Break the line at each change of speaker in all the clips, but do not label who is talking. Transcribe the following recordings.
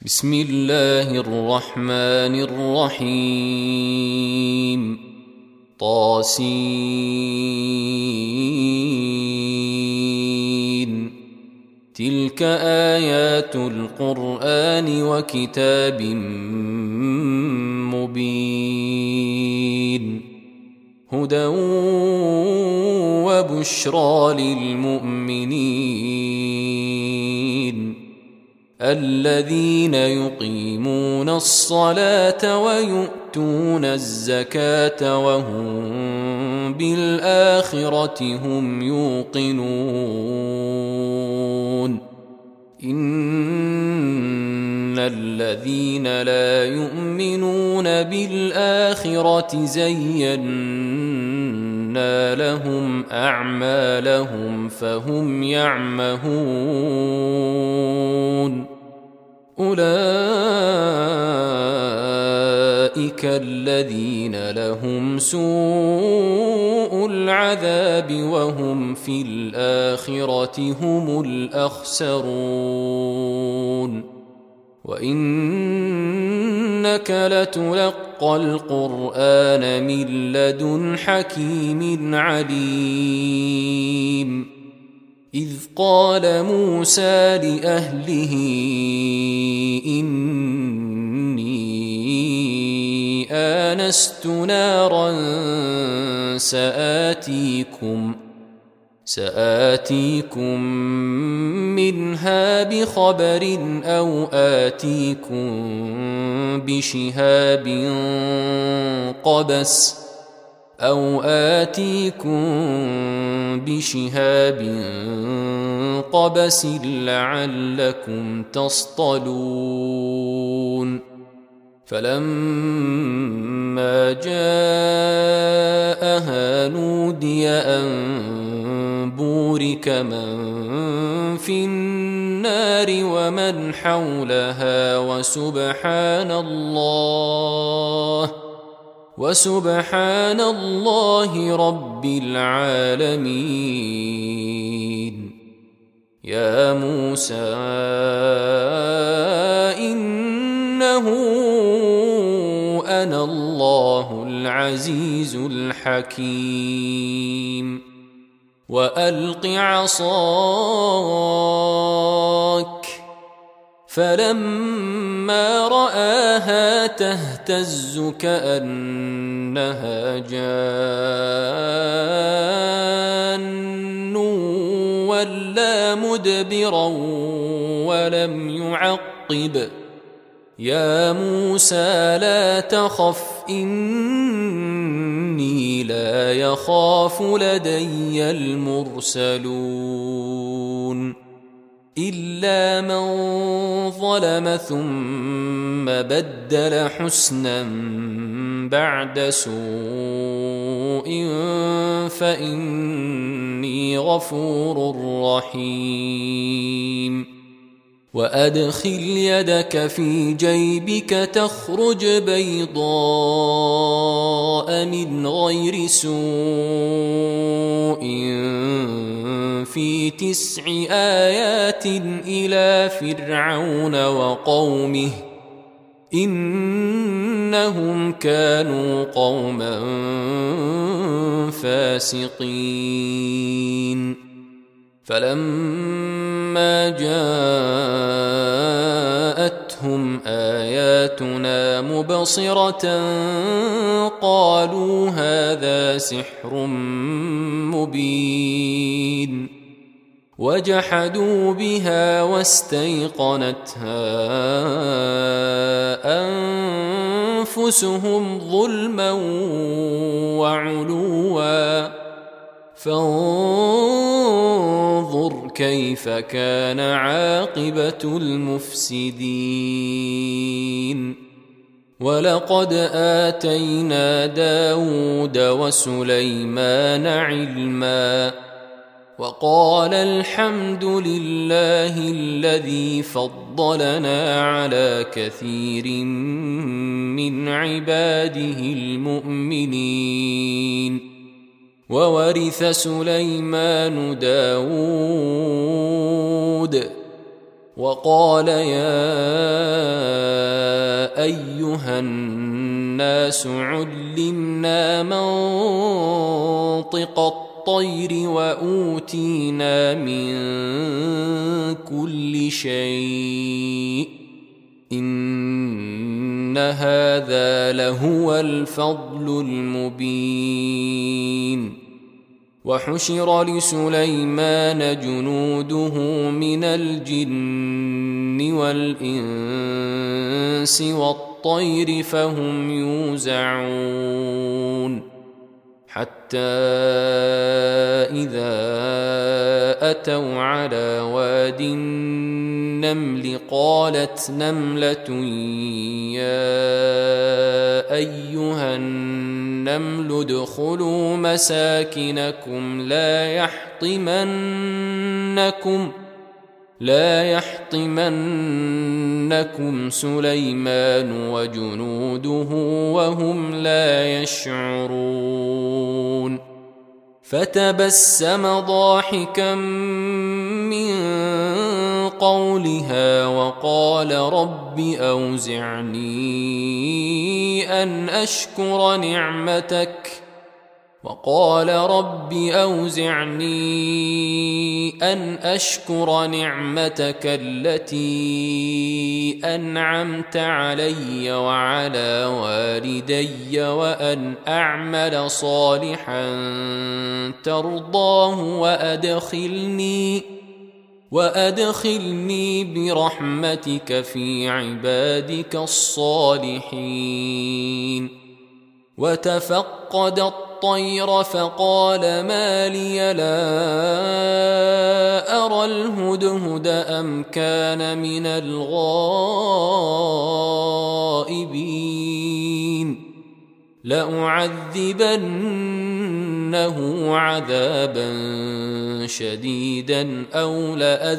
بسم الله الرحمن الرحيم طاسين تلك آيات القرآن وكتاب مبين هدى وبشرى للمؤمنين الذين يقيمون الصلاة ويؤتون الزكاة وهم بالآخرة هم يوقنون إن الذين لا يؤمنون بالآخرة زينا لهم أعمالهم فهم يعمهون أولئك الذين لهم سوء العذاب وهم في الآخرة هم الأخسرون وإنك لتلقى القرآن من لدن حكيم عليم إذ قال موسى لأهله إني آنست نارا سآتيكم منها بخبر أو آتيكم بشهاب قبس لعلكم تصطلون فلما جاءها نودي أن بورك من في النار ومن حولها وسبحان الله رب العالمين يا موسى إنه أنا الله العزيز الحكيم وألق عصاك فلما رآها تهتز كأنها جان ولا مدبرا ولم يعقب يا موسى لا تخف إني لا يخاف لدي المرسلون إلا من ظلم ثم بدل حسنا بعد سوء فإني غفور رحيم وأدخل يدك في جيبك تخرج بيضاء من غير سوء في 9 آيات إلى فرعون وقومه إنهم كانوا قوما فاسقين فلما جاءتهم آياتنا مبصرة قالوا هذا سحر مبين وجحدوا بها واستيقنتها أنفسهم ظلما وعلوا فانظر كيف كان عاقبة المفسدين ولقد آتينا داود وسليمان علما وقال الحمد لله الذي فضلنا على كثير من عباده المؤمنين وورث سليمان داود وقال يا الناس علمنا منطق الطير وأوتينا من كل شيء إن هذا لهو الفضل المبين. وحشر لسليمان جنوده من الجن والإنس والطير فهم يوزعون حتى إذا أتوا على واد النمل قالت نملة يا أيها النمل ادخلوا مساكنكم لا يحطمنكم سليمان وجنوده وهم لا يشعرون. فتبسم ضاحكا من قولها وقال رب أوزعني أن أشكر نعمتك التي أنعمت علي وعلى والدي وأن أعمل صالحا ترضاه وأدخلني برحمتك في عبادك الصالحين. وتفقد الطير فقال ما لي لا أرى الهدهد أم كان من الغائبين لأعذبنه عذابا شديدا أو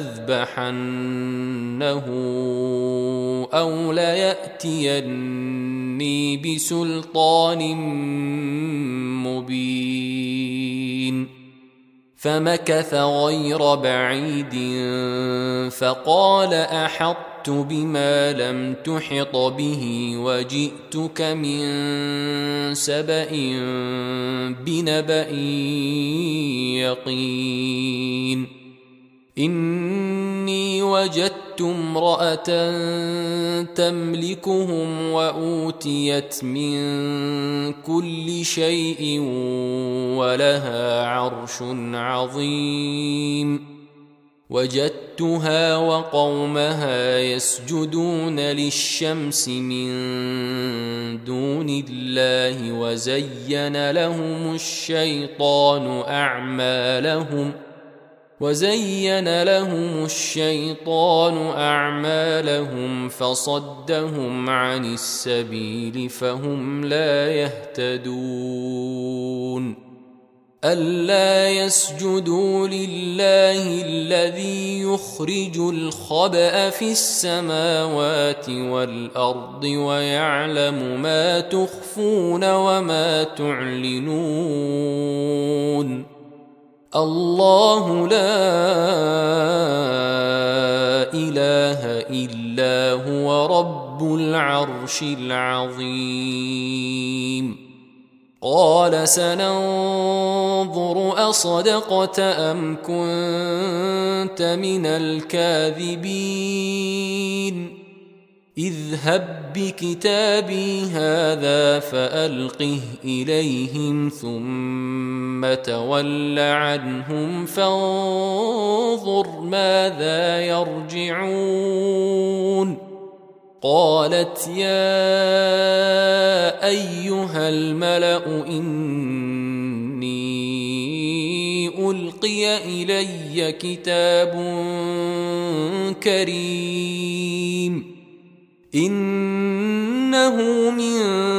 لأذبحنه أو ليأتيني بسلطان مبين. فمكث غير بعيد فقال أحطت بما لم تحط به وجئتك من سبأ بنبأ يقين. إني وجدت امرأة تملكهم وأوتيت من كل شيء ولها عرش عظيم. وجدتها وقومها يسجدون للشمس من دون الله وزين لهم الشيطان أعمالهم فصدهم عن السبيل فهم لا يهتدون. ألا يسجدوا لله الذي يخرج الخبأ في السماوات والأرض ويعلم ما تخفون وما تعلنون. الله لا إله إلا هو رب العرش العظيم. قال سننظر أصدقت أم كنت من الكاذبين. اذهب بكتابي هذا فألقه إليهم ثم تول عنهم فانظر ماذا يرجعون. قالت يا أيها الملأ إني ألقي إلي كتاب كريم إنه من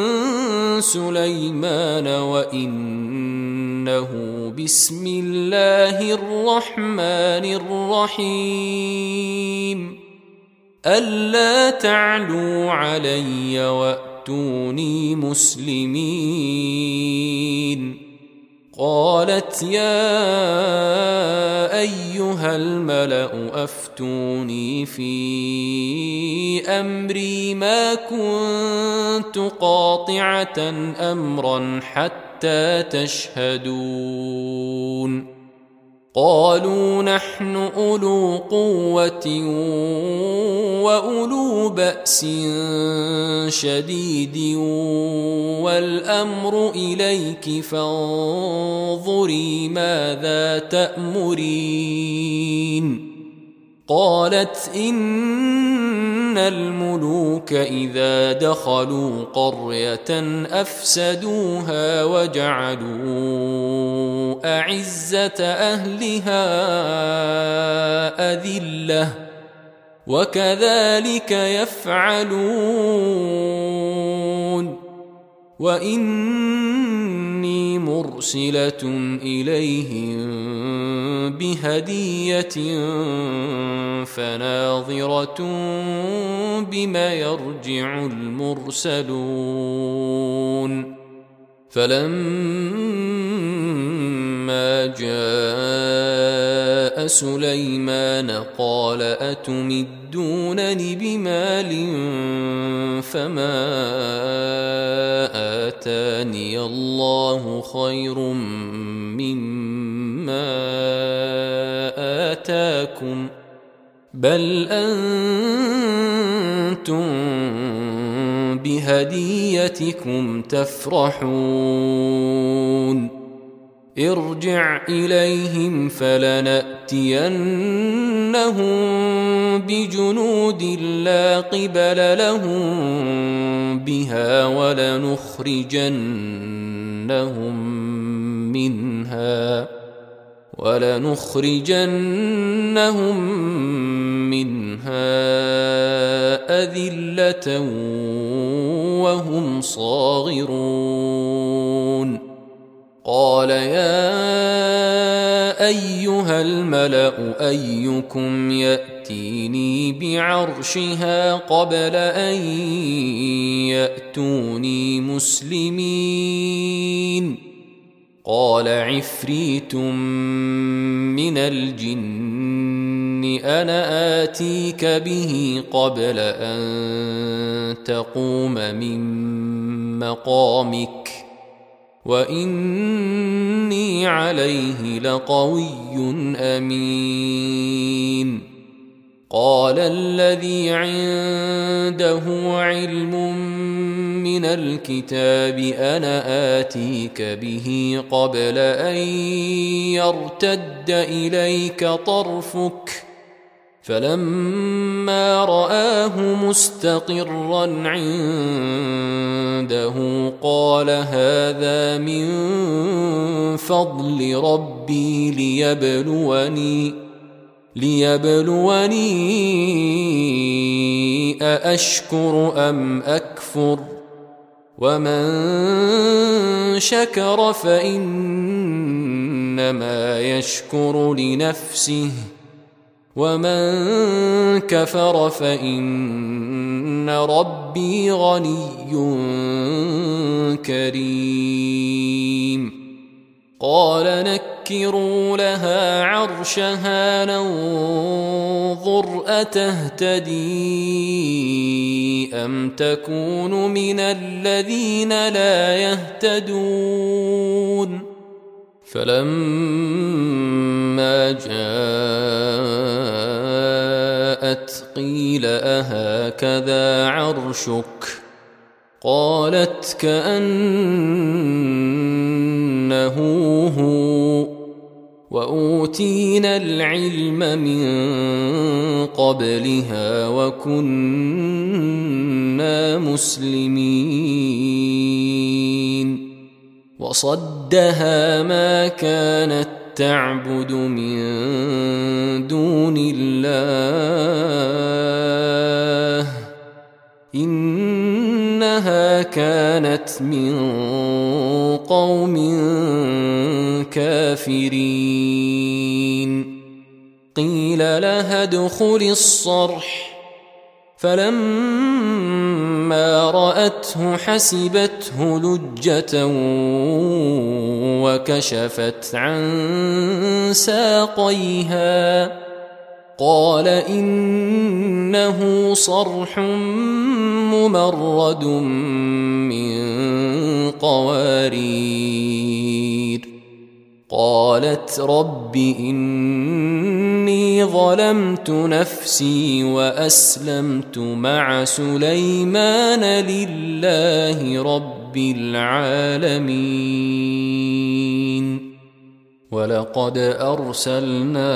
سليمان وإنه بسم الله الرحمن الرحيم ألا تعلوا علي وأتوني مسلمين. قالت يا أيها الملأ أفتوني في أمري ما كنت قاطعة أمرا حتى تشهدون. قالوا نحن أولو قوة وأولو بأس شديد والأمر إليك فانظري ماذا تأمرين. قالت إن الملوك إذا دخلوا قرية أفسدوها وجعلوا أعزة أهلها أذلة وكذلك يفعلون. وإني مرسلة إليهم بهدية فناظرة بما يرجع المرسلون. فلما جاء سليمان قال أتمدونني بمال فما آتاني الله خير مما آتاكم بل أنتم بهديتكم تفرحون. ارجع إليهم فلنأتينهم بجنود لا قبل لهم بها ولنخرجنهم منها أذلة وهم صاغرون. قال يا أيها الملأ أيكم يأتيني بعرشها قبل أن يأتوني مسلمين. قال عفريت من الجن أنا آتيك به قبل أن تقوم من مقامك وإني عليه لقوي أمين. قال الذي عنده علم من الكتاب أنا آتيك به قبل أن يرتد إليك طرفك فلما رآه مستقرا عنده قال هذا من فضل ربي ليبلوني أأشكر أم أكفر ومن شكر فإنما يشكر لنفسه ومن كفر فإن ربي غني كريم. قال نكروا لها عرشها ننظر أتهتدي أم تكون من الذين لا يهتدون. فلما جاءت قيل أهكذا عرشك قالت كأنه هو وأوتينا العلم من قبلها وكنا مسلمين. وصدها ما كانت تعبد من دون الله إنها كانت من قوم كافرين. قيل لها ادخل الصرح فلما رأته حسبته لجة وكشفت عن ساقيها قال إنه صرح ممرد من قوارير. قالت رب إني ظلمت نفسي وأسلمت مع سليمان لله رب العالمين. ولقد أرسلنا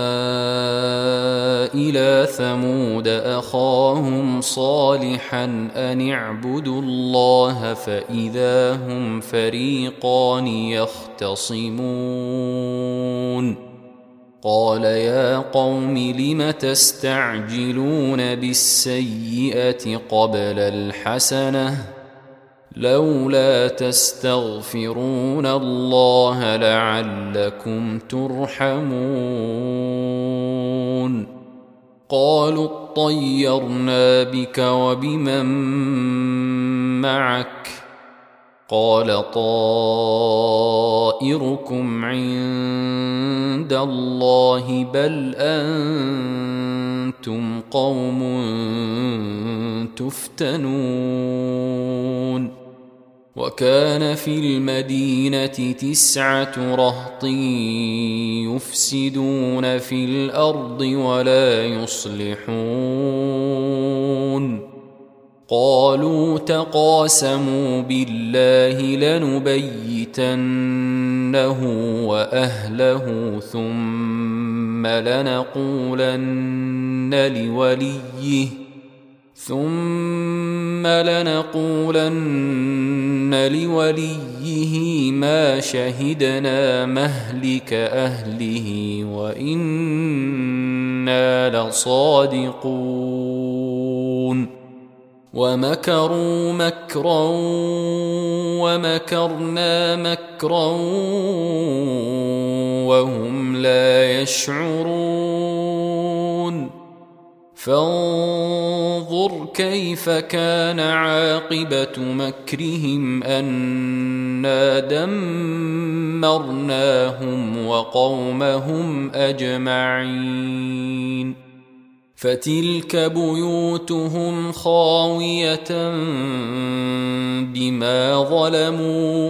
إلى ثمود أخاهم صالحا أن اعبدوا الله فإذا هم فريقان يختصمون. قال يا قوم لم تستعجلون بالسيئة قبل الحسنة لولا تستغفرون الله لعلكم ترحمون. قالوا اطيرنا بك وبمن معك قال طائركم عند الله بل أنتم قوم تفتنون. وكان في المدينة 9 رهط يفسدون في الأرض ولا يصلحون. قالوا تقاسموا بالله لنبيتنه وأهله ثم لنقولن لوليه ما شهدنا مهلك أهله وإنا لصادقون. ومكروا مكرا ومكرنا مكرا وهم لا يشعرون. فانظر كيف كان عاقبة مكرهم أنا دمرناهم وقومهم أجمعين. فتلك بيوتهم خاوية بما ظلموا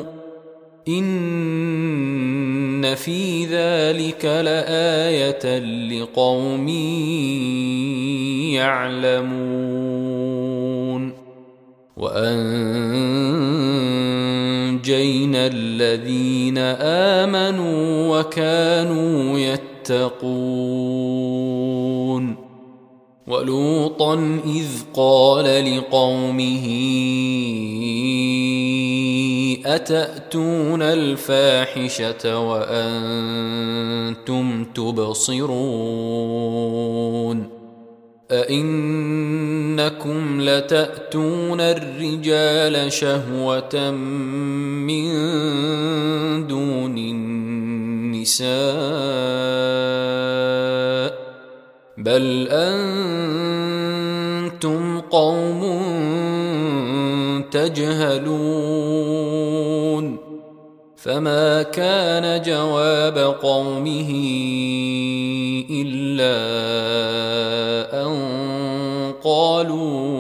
إن في ذلك لآية لقوم يعلمون. وأنجينا الذين آمنوا وكانوا يتقون. ولوطا إذ قال لقومه أتأتون الفاحشة وأنتم تبصرون أئنكم لتأتون الرجال شهوة من دون النساء بل أنتم قوم تجهلون. فما كان جواب قومه إلا أن قالوا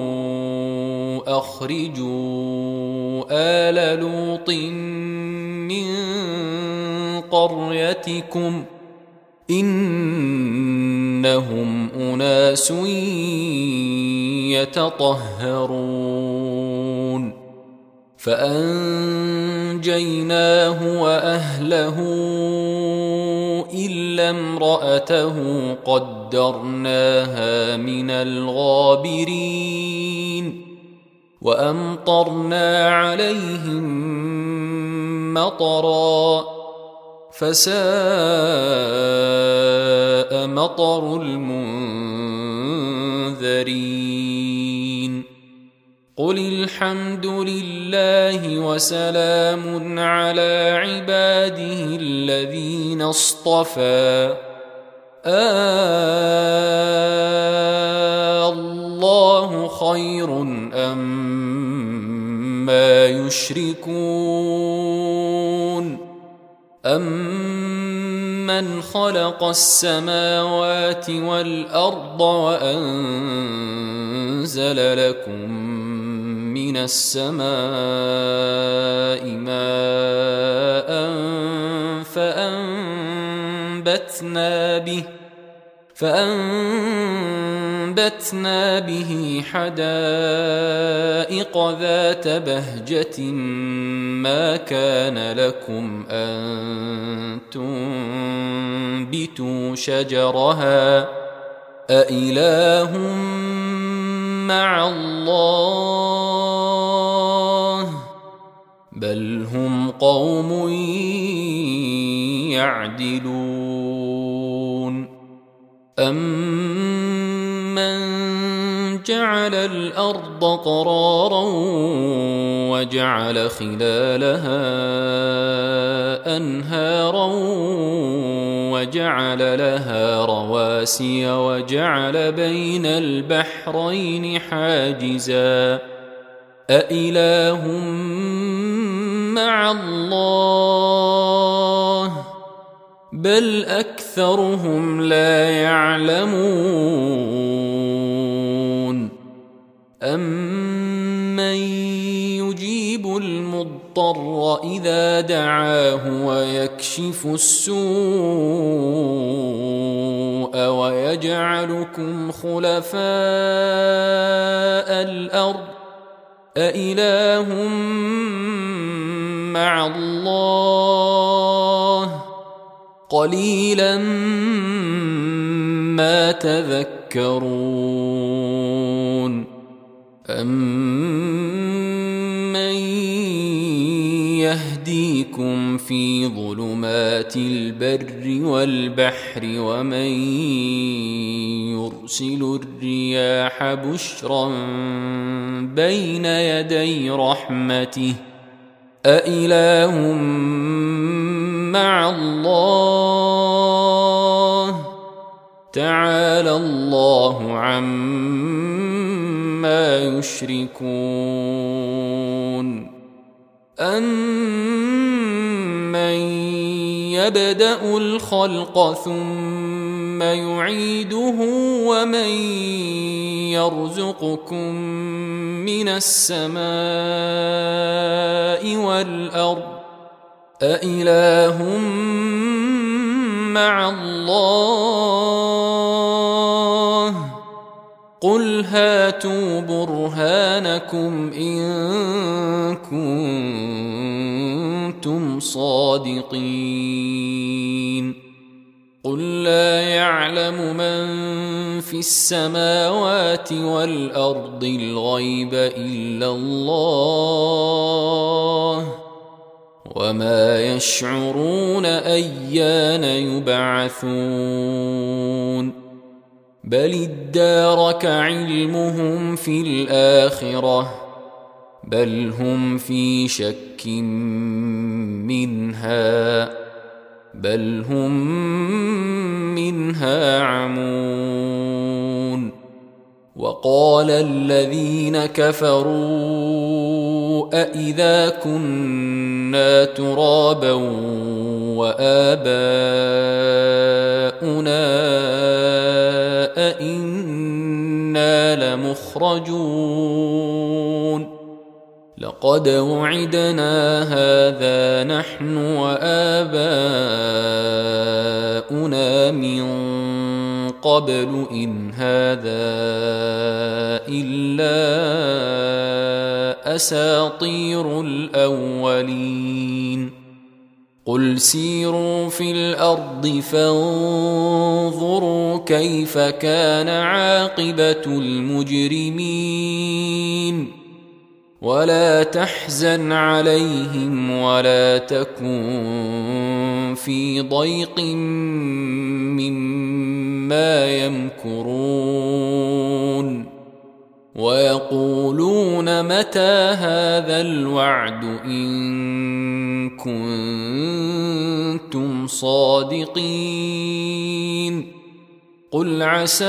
أخرجوا آل لوط من قريتكم إنهم أناس يتطهرون. فأنجيناه وأهله إلا امرأته قدرناها من الغابرين. وأمطرنا عليهم مطرا فساء مطر المنذرين. قل الحمد لله وسلام على عباده الذين اصطفى الله خير أما يشركون من خلق السماوات والأرض وأنزل لكم من السماء ماء فأنبتنا به حدائق ذات بهجة ما كان لكم أن تنبتوا شجرها أإله مع الله بل هم قوم يعدلون أمن جعل الأرض قرارا وجعل خلالها أنهارا وجعل لها رواسي وجعل بين البحرين حاجزا أإله مع الله بل أكثرهم لا يعلمون أمن يجيب المضطر إذا دعاه ويكشف السوء ويجعلكم خلفاء الأرض أإله مع الله قليلا ما تذكرون أمن يهديكم في ظلمات البر والبحر ومن يرسل الرياح بشرا بين يدي رحمته أإله مع الله تعالى الله عما يشركون أمن يبدأ الخلق ثم يعيده ومن يرزقكم من السماء والأرض أإله مع الله قل هاتوا برهانكم إن كنتم صادقين قل لا يعلم من في السماوات والأرض الغيب إلا الله وما يشعرون أيان يبعثون بل ادارك علمهم في الآخرة بل هم في شك منها بل هم منها عمون وقال الذين كفروا أإذا كنا ترابا وآباؤنا أإنا لمخرجون لقد وعدنا هذا نحن وآباؤنا من قبل إن هذا إلا أساطير الأولين قل سيروا في الأرض فانظروا كيف كان عاقبة المجرمين ولا تحزن عليهم ولا تكن في ضيق مما يمكرون ويقولون متى هذا الوعد إن كنتم صادقين قل عسى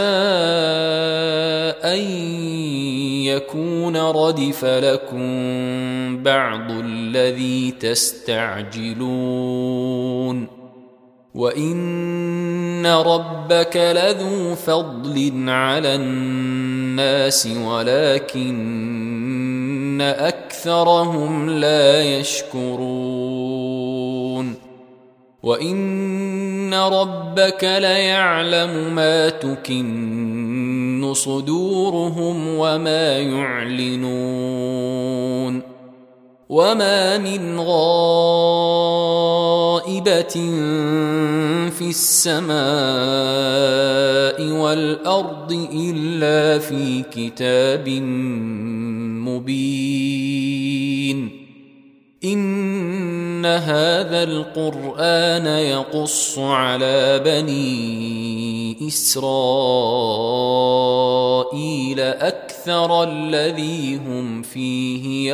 أن يكون ردف لكم بعض الذي تستعجلون وإن ربك لذو فضل على الناس ولكن أكثرهم لا يشكرون وإن ربك ليعلم ما تكن صدورهم وما يعلنون وما من غائبة في السماء والأرض إلا في كتاب مبين إن هذا القرآن يقص على بني إسرائيل أكثر الذي هم فيه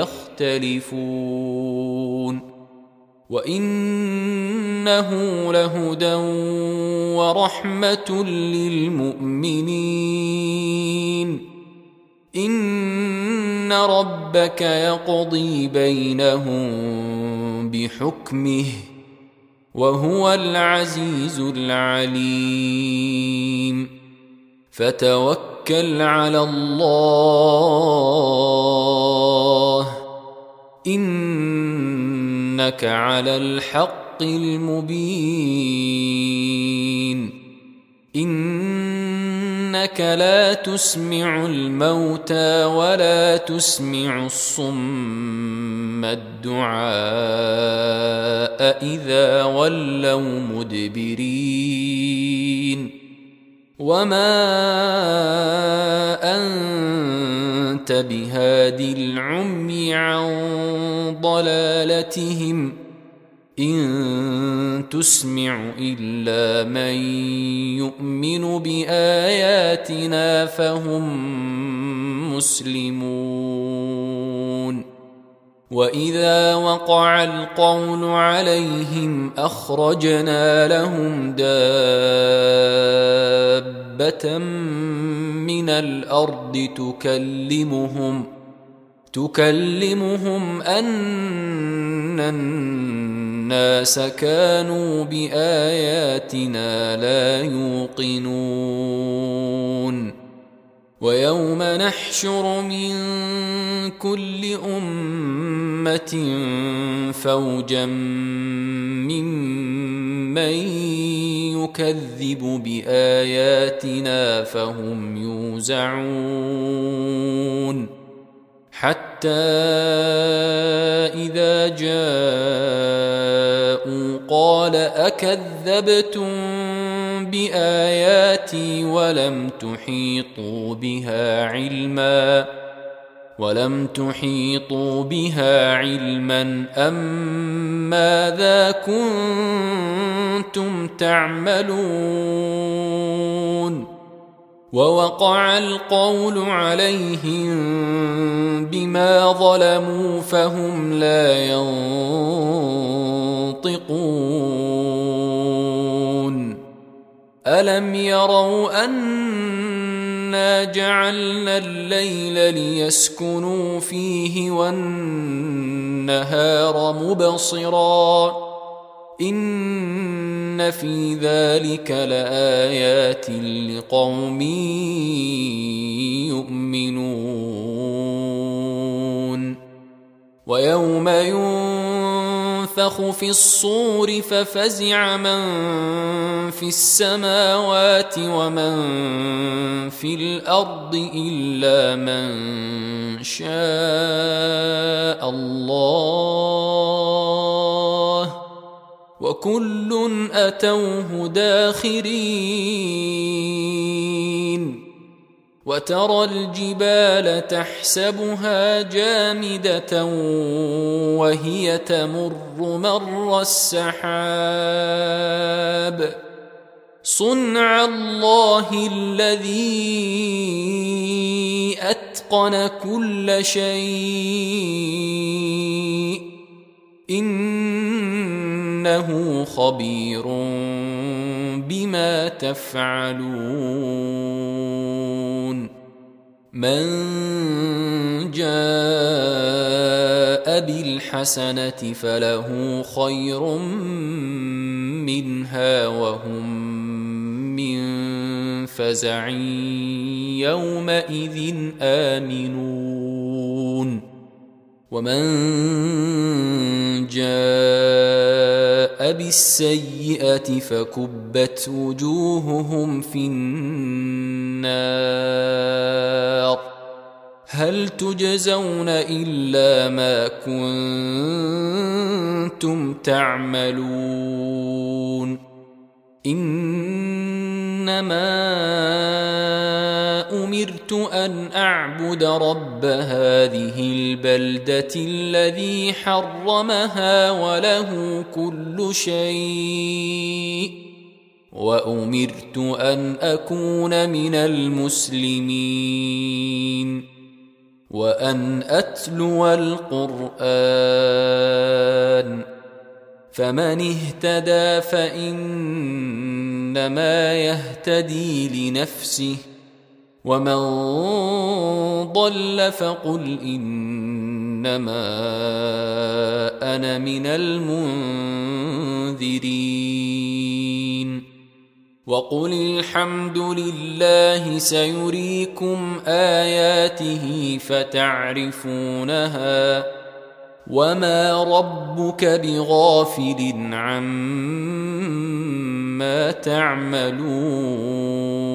يختلفون وإنه لهدى ورحمة للمؤمنين إن ربك يقضي بينهم بحكمه وهو العزيز العليم فتوكل على الله إنك على الحق المبين إنك لا تسمع الموتى ولا تسمع الصم الدعاء إذا ولوا مدبرين وما أنت بهاد العمي عن ضلالتهم إن تسمع إلا من يؤمن بآياتنا فهم مسلمون وإذا وقع القول عليهم أخرجنا لهم دابة من الأرض تكلمهم أن الناس كانوا بآياتنا لا يوقنون ويوم نحشر من كل أمة فوجا ممن يكذب بآياتنا فهم يوزعون حتى إذا جاءوا قال أكذبتم بآياتي ولم تحيطوا بها علما أم ماذا كنتم تعملون ووقع القول عليهم بما ظلموا فهم لا ينطقون ألم يروا أنا جعلنا الليل ليسكنوا فيه والنهار مبصرا إن في ذلك لآيات لقوم يؤمنون ويوم ينفخ في الصور ففزع من في السماوات ومن في الأرض إلا من شاء الله وكل أتوه داخرين وترى الجبال تحسبها جامدة وهي تمر مر السحاب صنع الله الذي أتقن كل شيء إنه خبير بما تفعلون من جاء بالحسنة فله خير منها وهم من فزع يومئذ آمنون ومن جاء بالسيئة فكبت وجوههم في النار هل تجزون إلا ما كنتم تعملون إنما أمرت أن أعبد رب هذه البلدة الذي حرمها وله كل شيء وأمرت أن أكون من المسلمين وأن أتلو القرآن فمن اهتدى فإنما يهتدي لنفسه ومن ضل فقل إنما أنا من المنذرين وقل الحمد لله سيريكم آياته فتعرفونها وما ربك بغافل عما تعملون